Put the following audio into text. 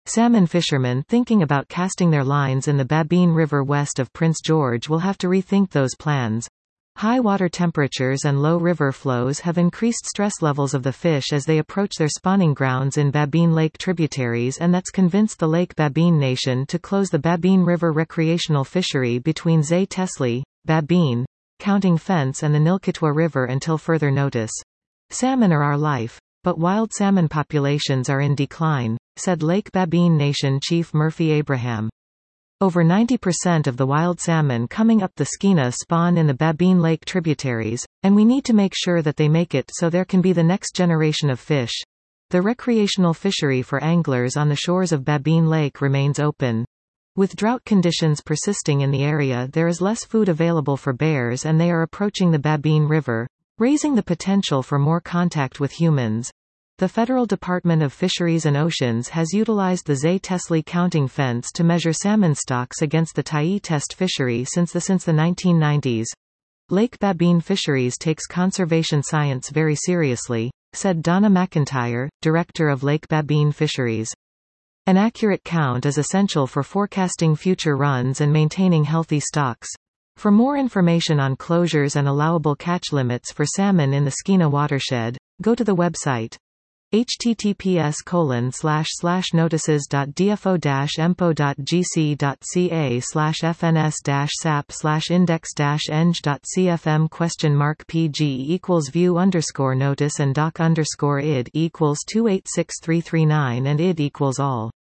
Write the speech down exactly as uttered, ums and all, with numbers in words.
Salmon fishermen thinking about casting their lines in the Babine River west of Prince George will have to rethink those plans. High water temperatures and low river flows have increased stress levels of the fish as they approach their spawning grounds in Babine Lake tributaries, and that's convinced the Lake Babine Nation to close the Babine River recreational fishery between Zay Tesley, Babine, Counting Fence and the Nilkitwa River until further notice. Salmon are our life. But wild salmon populations are in decline, said Lake Babine Nation Chief Murphy Abraham. Over ninety percent of the wild salmon coming up the Skeena spawn in the Babine Lake tributaries, and we need to make sure that they make it so there can be the next generation of fish. The recreational fishery for anglers on the shores of Babine Lake remains open. With drought conditions persisting in the area, there is less food available for bears and they are approaching the Babine River, raising the potential for more contact with humans. The Federal Department of Fisheries and Oceans has utilized the Zay Tesley counting fence to measure salmon stocks against the Tyee test fishery since the since the nineteen nineties. Lake Babine Fisheries takes conservation science very seriously, said Donna McIntyre, director of Lake Babine Fisheries. An accurate count is essential for forecasting future runs and maintaining healthy stocks. For more information on closures and allowable catch limits for salmon in the Skeena watershed, go to the website https colon slash slash notices dot dfo dash empo dot gc dot ca slash fns dash sap slash index dash eng dot cfm question mark pg equals view underscore notice and doc underscore id equals two eight six three three nine and id equals all.